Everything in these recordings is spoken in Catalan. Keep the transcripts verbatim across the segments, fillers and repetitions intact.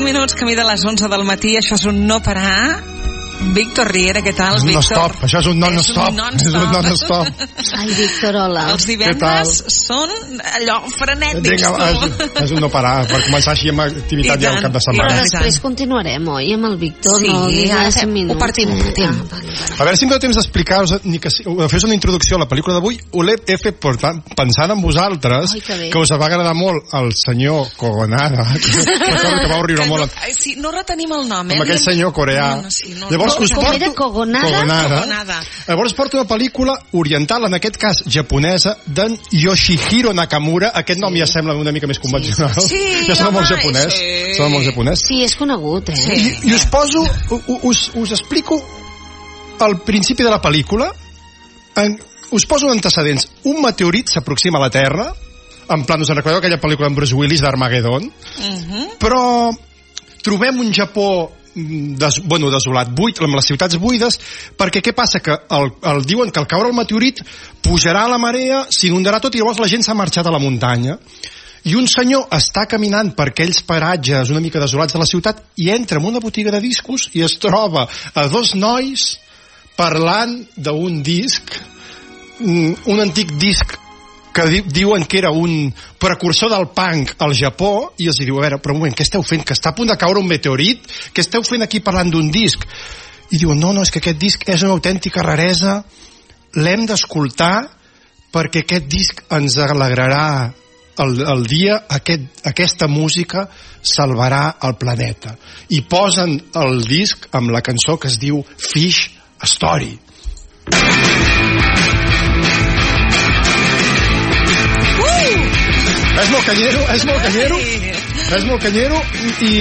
cinc minuts, camí de les onze del matí. Això és un no parar. Víctor Riera, què tal, és un Víctor? Non-stop, això és un non-stop. És un non-stop. Ai, Víctor, hola. Els divendres són allò frenètics. Vinga, és, és un no parar, per començar així amb activitat ja al cap de setmana. Però després continuarem, oi, amb el Víctor? Sí, no, ara fem ho partim, ho partim. Ah, vale, vale. A veure si em dóna temps d'explicar-vos, ni que fes una introducció a la pel·lícula d'avui. Ho he fet portant, pensant en vosaltres, Ai, que, que us va agradar molt el senyor Kogonada, que, que vau riure molt. No, sí, no retenim el nom, eh? Amb aquell senyor coreà. No, no, sí, no, Llavors, no, us com porto... era Kogonada? Kogonada. Kogonada. Llavors porto una pel·lícula oriental, en aquest cas japonesa, d'en Yoshihiro Nakamura. Aquest nom sí. ja sembla una mica més convencional. Sí, sí, ja sembla home, molt japonès. sí. Sembla molt japonès. Sí, és conegut, eh? I, i us poso, us, us explico al principi de la pel·lícula, en, us poso antecedents. Un meteorit s'aproxima a la Terra, en plan, us en recordeu aquella pel·lícula amb Bruce Willis d'Armageddon? Uh-huh. Però trobem un Japó des, bueno, desolat, buit, amb les ciutats buides, perquè què passa? Que el, el, diuen que al caure el meteorit pujarà la marea, s'inundarà tot i llavors la gent s'ha marxat a la muntanya. I un senyor està caminant per aquells paratges una mica desolats de la ciutat i entra en una botiga de discos i es troba a dos nois parlant d'un disc, un antic disc que di diuen que era un precursor del punk al Japó, i els diu, a veure, però un moment, què esteu fent? Que està a punt de caure un meteorit? Què esteu fent aquí parlant d'un disc? I diuen, no, no, és que aquest disc és una autèntica raresa, l'hem d'escoltar perquè aquest disc ens alegrarà el, el dia, aquest, aquesta música salvarà el planeta. I posen el disc amb la cançó que es diu Fish Story. És molt canyero, és molt canyero, és molt canyero i,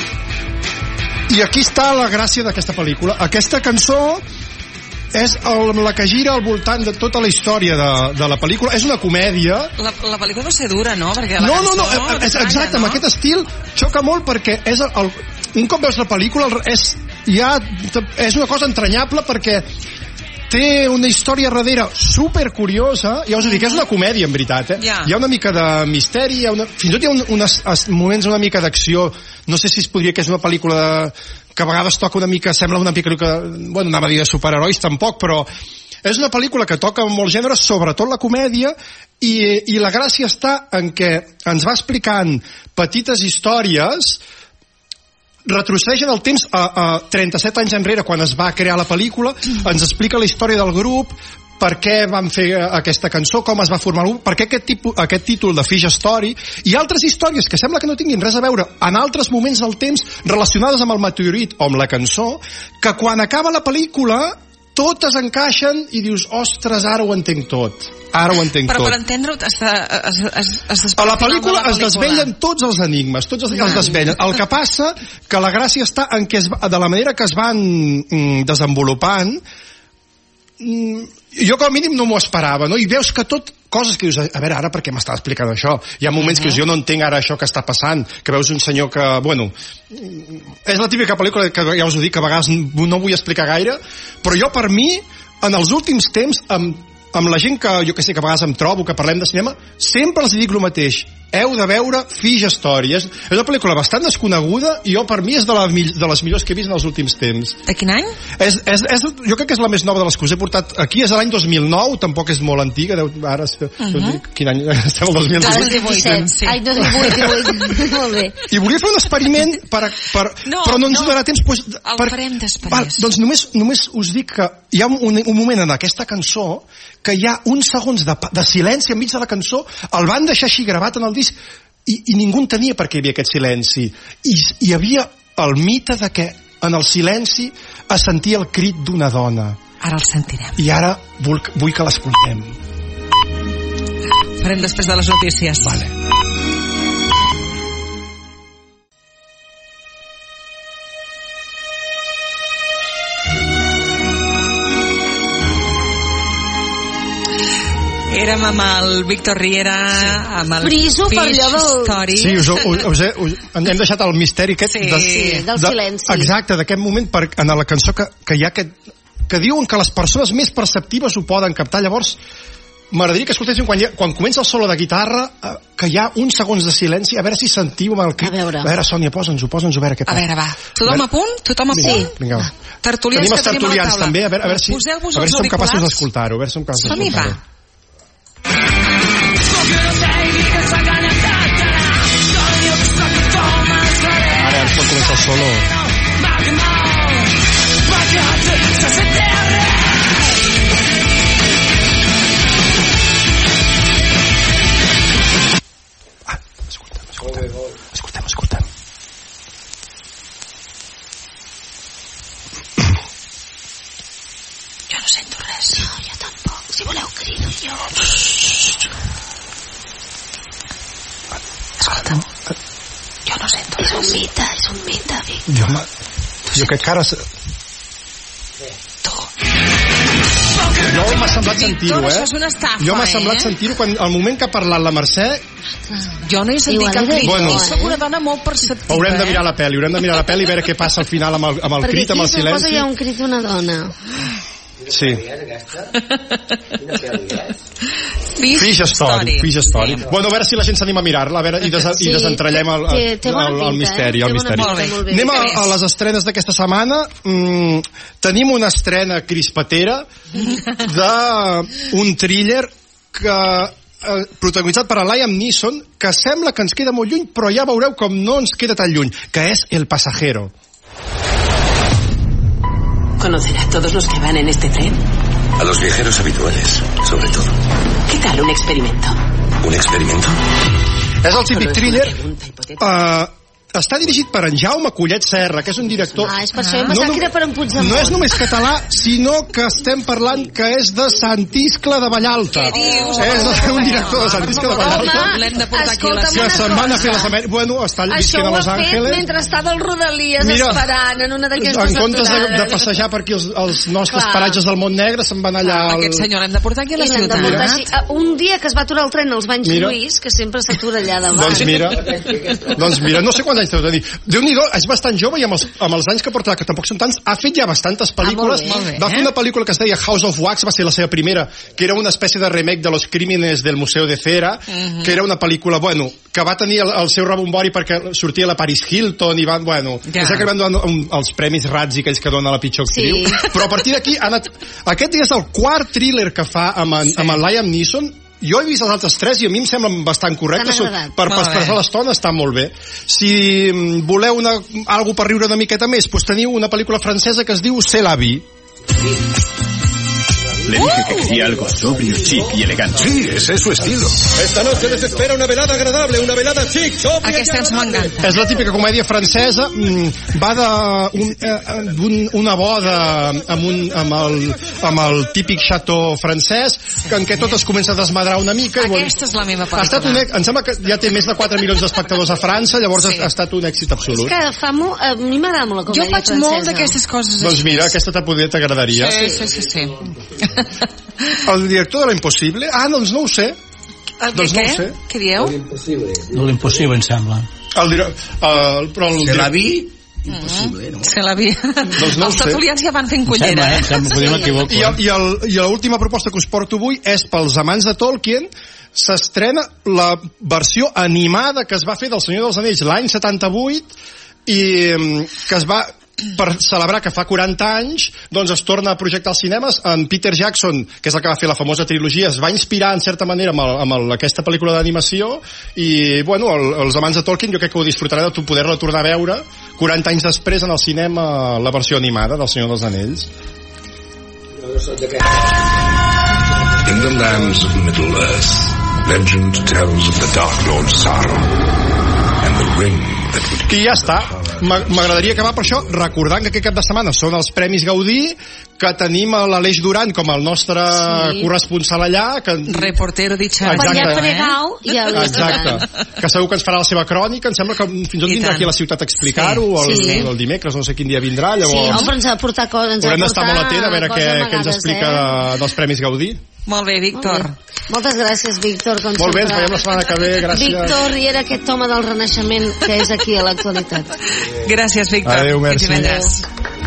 i aquí està la gràcia d'aquesta pel·lícula. Aquesta cançó és el, la que gira al voltant de tota la història de, de la pel·lícula. És una comèdia. La, la pel·lícula no sé dura, no? Perquè la no, cançó, no, no, és, exacte, no? Amb aquest estil xoca molt perquè és el, el, un cop veus la pel·lícula és, ja, és una cosa entranyable perquè té una història darrere super curiosa. Ja us ho dic, és una comèdia en veritat, eh? Yeah. Hi ha una mica de misteri, hi ha una... fins i tot hi ha un, unes, moments una mica d'acció. No sé si es podria que és una pel·lícula de... que a vegades toca una mica, sembla una mica, bueno, anava a dir de superherois tampoc, però és una pel·lícula que toca molts gèneres, sobretot la comèdia, i, i la gràcia està en què ens va explicant petites històries, retrocedeix en el temps a, a trenta-set anys enrere, quan es va crear la pel·lícula, ens explica la història del grup, per què van fer aquesta cançó, com es va formar el grup, per què aquest, tipus, aquest títol de Fish Story, i altres històries que sembla que no tinguin res a veure en altres moments del temps relacionades amb el meteorit o amb la cançó, que quan acaba la pel·lícula totes encaixen i dius, ostres, ara ho entenc tot. Ara ho entenc però tot. Però per entendre-ho es, es, es, es a la pel·lícula es desvellen tots els enigmes, tots els, els desvellen. El que passa que la gràcia està en que es, de la manera que es van mm, desenvolupant, mm, jo com a mínim no m'ho esperava, no? I veus que tot, coses que dius, a veure, ara per què m'està explicant això? Hi ha moments uh -huh. que dius, jo no entenc ara això que està passant, que veus un senyor que, bueno, és la típica pel·lícula que ja us ho dic, que a vegades no vull explicar gaire, però jo per mi, en els últims temps, amb, amb la gent que jo que sé, que a vegades em trobo, que parlem de cinema, sempre els dic el mateix, heu de veure Fish Story. És, és una pel·lícula bastant desconeguda i jo per mi és de, la, de les millors que he vist en els últims temps. De quin any? És, és, és, jo crec que és la més nova de les que us he portat aquí, és l'any dos mil nou, tampoc és molt antiga, deu, ara uh -huh. quin any estem el dos mil divuit? Sí. Ai, dos mil divuit, molt bé. I volia fer un experiment per, per, no, però no ens no, donarà temps pues, el per, farem després. Val, doncs només, només us dic que hi ha un, un moment en aquesta cançó que hi ha uns segons de, de silenci enmig de la cançó, el van deixar així gravat en el disc i, i ningú entenia per què hi havia aquest silenci, i hi havia el mite de que en el silenci es sentia el crit d'una dona. Ara el sentirem. I ara vull, vull que l'escoltem. Farem després de les notícies. Vale. Érem amb el Víctor Riera, amb el Friso per Fish allò del... Story. Sí, us, us, us, he, us, hem deixat el misteri aquest sí, de, sí, del de, silenci. exacte, d'aquest moment per, en la cançó que, que hi ha aquest, que diuen que les persones més perceptives ho poden captar. Llavors m'agradaria que escoltéssim quan, ha, quan comença el solo de guitarra, eh, que hi ha uns segons de silenci, a veure si sentiu amb el crit. A veure. A veure, Sònia, posa'ns-ho, posa'ns-ho, a veure què A passa. veure, va. Tothom a punt? Tothom a Vinga, punt? vinga, va. Tertulians Tenim els que tenim a la tertulians taula. també, a veure, a veure si, Poseu-vos a veure els si som capaços auriculars. d'escoltar-ho, a veure si som capaços Som-hi, va. d'escoltar-ho. Ara ens pot començar el solo. Ah, escoltem, escoltem, escoltem, escoltem. Jo no sento res. No, jo tampoc. Si voleu, crido jo. Escolta'm. Jo no sento res. És un mite, és un mite, Vic. Jo, ma... jo crec que ara... Jo m'ha semblat sentir-ho, Víctor, eh? això és una estafa, Jo m'ha semblat eh? sentir-ho quan al moment que ha parlat la Mercè. Jo no he sentit Igual cap era crit. Bueno. I soc una dona molt perceptiva, Haurem de mirar eh? la pel·li, haurem de mirar la pel·li i veure què passa al final amb el, amb el Perquè crit, amb el aquí suposo silenci. hi ha un crit d'una dona. Sí. Fish, Fish Story, Fish Story. Sí. Bueno, a veure si la gent s'anima a mirar-la, a veure, i, des, Sí, i desentrellem el, el, té- té bona el, el pinta, misteri. eh? El Té bona misteri. pinta, Molt bé. molt bé. Anem a, Què a més? les estrenes d'aquesta setmana. Mm, tenim una estrena crispatera d'un thriller que eh, protagonitzat per Liam Neeson, que sembla que ens queda molt lluny, però ja veureu com no ens queda tan lluny, que és El Pasajero. ¿Conocerá a todos los que van en este tren? A los viajeros habituales, sobre todo. ¿Qué tal un experimento? ¿Un experimento? És el típic Solo es thriller. una pregunta hipotética. Uh, està dirigit per en Jaume Collet Serra, que és un director... Ah, és per això. Jo em pensava que era per en Puigdemont. No és només català, sinó que estem parlant que és de Sant Iscle de Vallalta. Què dius? És un director de Sant Iscle de Vallalta. Home, L'hem de portar aquí a la escolta'm Que una se'n van a fer cosa. les Amèriques. Bueno, està Això visquent ho a Los ha fet Ángeles. mentre estava al Rodalies Mira, esperant en una d'aquestes en comptes de, aturades. de passejar per aquí els, els nostres Clar. paratges del Mont Negre, se'n van allà... Al... Aquest senyor l'hem de portar aquí a la I l'hem de portar ciutat. així. Ah, un dia que es va aturar el tren als Banys Mira. Lluís, que sempre s'atura allà davant. Doncs mira, doncs mira, no sé quants anys deu tenir. Déu-n'hi-do, és bastant jove i amb els, amb els anys que portarà, que tampoc són tants, ha fet ja bastantes pel·lícules. Ah, molt bé, Va fer eh? una pel·lícula que es deia House of Wax, va ser la seva primera, que era una espècie de remake de Los Crímenes del Museu de Cera, Mhm. que era una pel·lícula, bueno, que va tenir el, el seu rebombori perquè sortia la Paris Hilton i van, bueno, Ja. ja. que van donar un, els premis Razzie, aquells que dona la pitjor actriu. Sí. Però a partir d'aquí, ha anat... aquest és el quart thriller que fa amb, en, amb el Liam Neeson. Jo he vist els altres tres i a mi em semblen bastant correctes. T'han agradat? Per Molt passar bé. l'estona està molt bé. Si mm, voleu una, algo per riure una miqueta més, doncs teniu una pel·lícula francesa que es diu C'est la vie. Le dije que quería algo sobrio, chic y elegante. Sí, ese es su estilo. Esta noche les espera una velada agradable, una velada chic, sobria Aquesta y ens agradable. m'encanta. És la típica comèdia francesa, mm, va de un, eh, un, una boda amb, un, amb, el, amb el típic chateau francès, que en què tot es comença a desmadrar una mica. I, Aquesta és la meva ha estat un, pel·lícula. ex- em sembla que ja té més de quatre milions d'espectadors a França, llavors Sí. ha, ha estat un èxit absolut. És que fa mo... a mi m'agrada molt la Jo comèdia faig francesa. molt d'aquestes coses Doncs així. mira, aquesta te poder t'agradaria. Sí, sí, sí, sí. El director de La Impossible? Ah, doncs no ho sé. El, Doncs no què? ho sé. Què dieu? De l'impossible, em sembla. El, dire- el, però el Se la direc- vi, imposible, no? Se l'havia... Doncs no ho Els sé. tertulians ja van fent Em cullera. sembla, eh? eh? Em sembla, podria m'equivoco. I, el, i, el, i l'última proposta que us porto avui és pels amants de Tolkien. S'estrena la versió animada que es va fer del Senyor dels Anells l'any setanta-vuit i mm, que es va per celebrar que fa quaranta anys, doncs es torna a projectar als cinemes. En Peter Jackson, que és el que va fer la famosa trilogia, es va inspirar en certa manera amb, el, amb el, aquesta pel·lícula d'animació i, bueno, el, els amants de Tolkien jo crec que ho disfrutareu de poder-la tornar a veure quaranta anys després en el cinema la versió animada del Senyor dels Anells. In the lands of Middle-earth, legend tells of the Dark Lord Sauron and the ring that would... I ja està. M'a- M'agradaria acabar per això recordant que aquest cap de setmana són els Premis Gaudí, que tenim a l'Aleix Duran com el nostre Sí. corresponsal allà, que... Reportero dit Quan hi ha Exacte. fregau, hi ha Exacte, que segur que ens farà la seva crònica. Em sembla que fins i tot I vindrà tant. aquí a la ciutat a explicar-ho, Sí. el, Sí. el dimecres, no sé quin dia vindrà, Sí, llavors home, ens ha de portar coses. Ens ha de haurem d'estar portar molt atent a veure què, coses què ens amagades, explica eh? de, dels Premis Gaudí. Molt bé, Molt Víctor. bé. Moltes gràcies, Víctor. Com Molt bé, ens sempre. veiem la setmana que ve, gràcies. Víctor Riera, aquest home del Renaixement que és aquí a l'actualitat. Gràcies, Víctor. Adéu, Fins merci. divendres.